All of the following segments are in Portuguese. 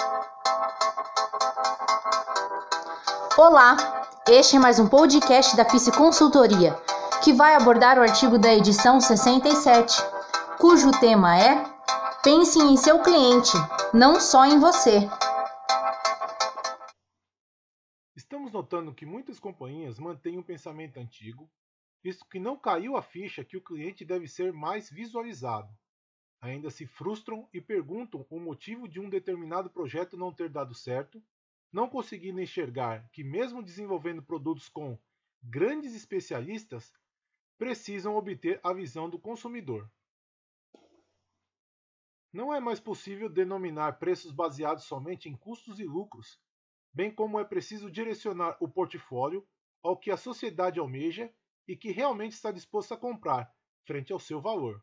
Olá, este é mais um podcast da Psi Consultoria, que vai abordar o artigo da edição 67, cujo tema é Pense em seu cliente, não só em você. Estamos notando que muitas companhias mantêm um pensamento antigo, visto que não caiu a ficha que o cliente deve ser mais visualizado. Ainda se frustram e perguntam o motivo de um determinado projeto não ter dado certo, não conseguindo enxergar que, mesmo desenvolvendo produtos com grandes especialistas, precisam obter a visão do consumidor. Não é mais possível denominar preços baseados somente em custos e lucros, bem como é preciso direcionar o portfólio ao que a sociedade almeja e que realmente está disposto a comprar, frente ao seu valor.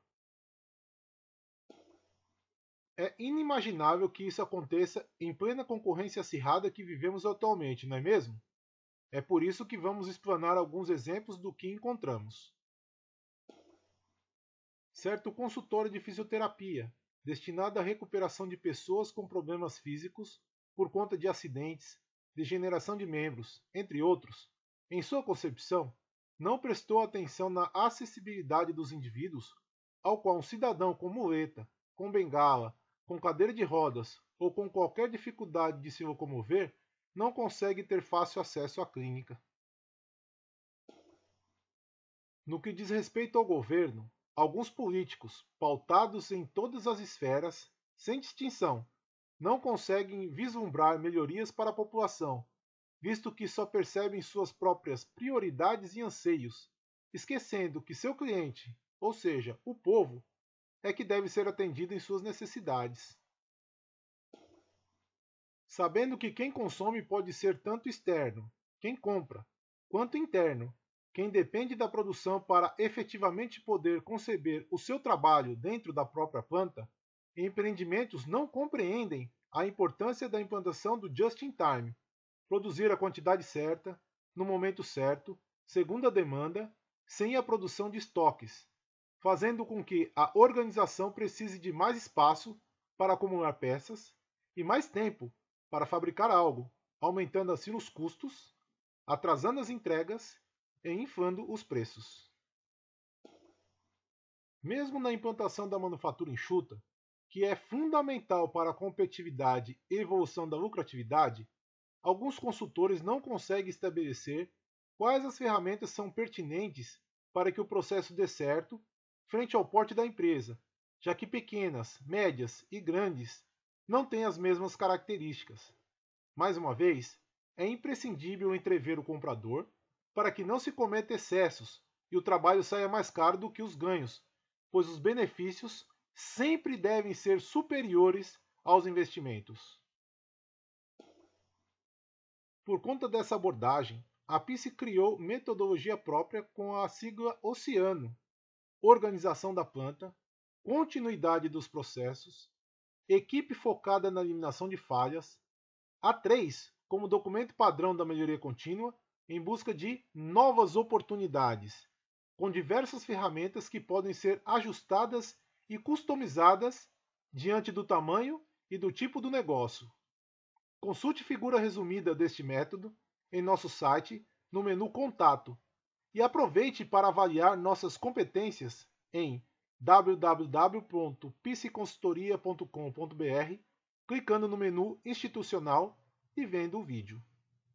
É inimaginável que isso aconteça em plena concorrência acirrada que vivemos atualmente, não é mesmo? É por isso que vamos explanar alguns exemplos do que encontramos. Certo consultório de fisioterapia, destinado à recuperação de pessoas com problemas físicos por conta de acidentes, degeneração de membros, entre outros, em sua concepção, não prestou atenção na acessibilidade dos indivíduos, ao qual um cidadão com muleta, com bengala, com cadeira de rodas ou com qualquer dificuldade de se locomover não consegue ter fácil acesso à clínica. No que diz respeito ao governo, alguns políticos, pautados em todas as esferas, sem distinção, não conseguem vislumbrar melhorias para a população, visto que só percebem suas próprias prioridades e anseios, esquecendo que seu cliente, ou seja, o povo, é que deve ser atendido em suas necessidades. Sabendo que quem consome pode ser tanto externo, quem compra, quanto interno, quem depende da produção para efetivamente poder conceber o seu trabalho dentro da própria planta, empreendimentos não compreendem a importância da implantação do just-in-time, produzir a quantidade certa, no momento certo, segundo a demanda, sem a produção de estoques, fazendo com que a organização precise de mais espaço para acumular peças e mais tempo para fabricar algo, aumentando assim os custos, atrasando as entregas e inflando os preços. Mesmo na implantação da manufatura enxuta, que é fundamental para a competitividade e evolução da lucratividade, alguns consultores não conseguem estabelecer quais as ferramentas são pertinentes para que o processo dê certo frente ao porte da empresa, já que pequenas, médias e grandes não têm as mesmas características. Mais uma vez, é imprescindível entrever o comprador para que não se cometa excessos e o trabalho saia mais caro do que os ganhos, pois os benefícios sempre devem ser superiores aos investimentos. Por conta dessa abordagem, a Psi criou metodologia própria com a sigla Oceano: organização da planta, continuidade dos processos, equipe focada na eliminação de falhas, A3 como documento padrão da melhoria contínua em busca de novas oportunidades, com diversas ferramentas que podem ser ajustadas e customizadas diante do tamanho e do tipo do negócio. Consulte figura resumida deste método em nosso site no menu Contato e aproveite para avaliar nossas competências em www.psiconsultoria.com.br, clicando no menu Institucional e vendo o vídeo.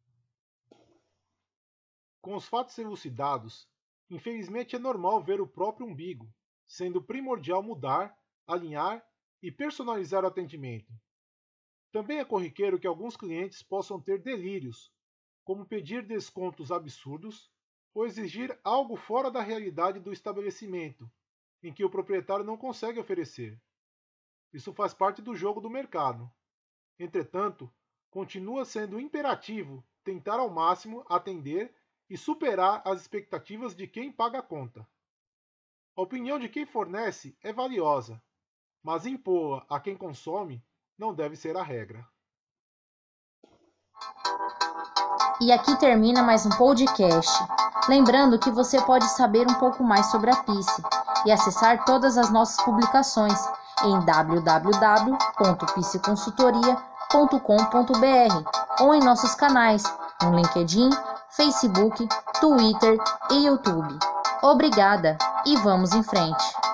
Com os fatos elucidados, infelizmente é normal ver o próprio umbigo, sendo primordial mudar, alinhar e personalizar o atendimento. Também é corriqueiro que alguns clientes possam ter delírios, como pedir descontos absurdos ou exigir algo fora da realidade do estabelecimento, em que o proprietário não consegue oferecer. Isso faz parte do jogo do mercado. Entretanto, continua sendo imperativo tentar ao máximo atender e superar as expectativas de quem paga a conta. A opinião de quem fornece é valiosa, mas impô-la a quem consome não deve ser a regra. E aqui termina mais um podcast. Lembrando que você pode saber um pouco mais sobre a Psi e acessar todas as nossas publicações em www.psiconsultoria.com.br. ou em nossos canais no LinkedIn, Facebook, Twitter e YouTube. Obrigada e vamos em frente!